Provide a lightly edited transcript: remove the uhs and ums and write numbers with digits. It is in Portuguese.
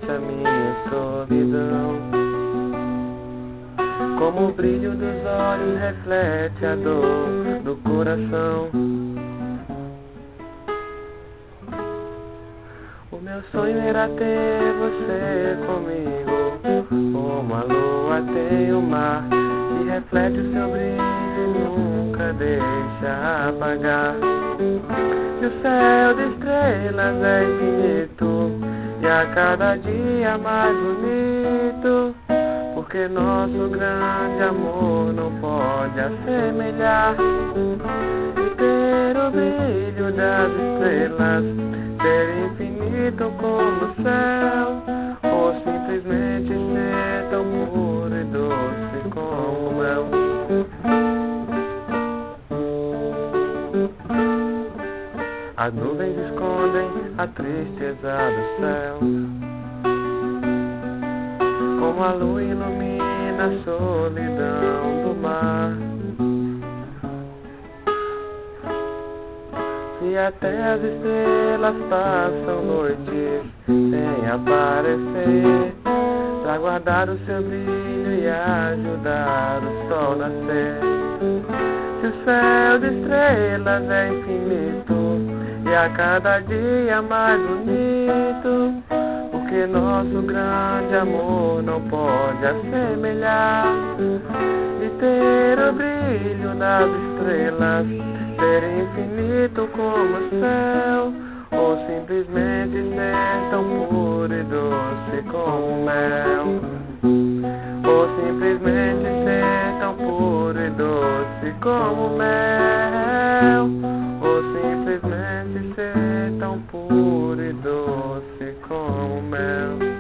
reflete a minha solidão. Como o brilho dos olhos reflete a dor do coração. O meu sonho era ter você comigo, como a lua tem o mar, que reflete o seu brilho e nunca deixa apagar. E o céu de estrelas é infinito, e a cada dia mais bonito, porque nosso grande amor não pode assemelhar. E ter o brilho das estrelas, ser infinito como o céu, ou simplesmente ser tão puro e doce como o mel. As nuvens escondem a tristeza do céu, como a lua ilumina a solidão do mar. E até as estrelas passam noites sem aparecer, pra guardar o seu brilho e ajudar o sol nascer. Se o céu de estrelas é infinito, e a cada dia mais bonito, porque nosso grande amor não pode assemelhar. E ter o brilho das estrelas, ser infinito como o céu, ou simplesmente ser tão puro e doce como mel. Ou simplesmente ser tão puro e doce como mel. Ou simplesmente ser tão puro e doce como mel.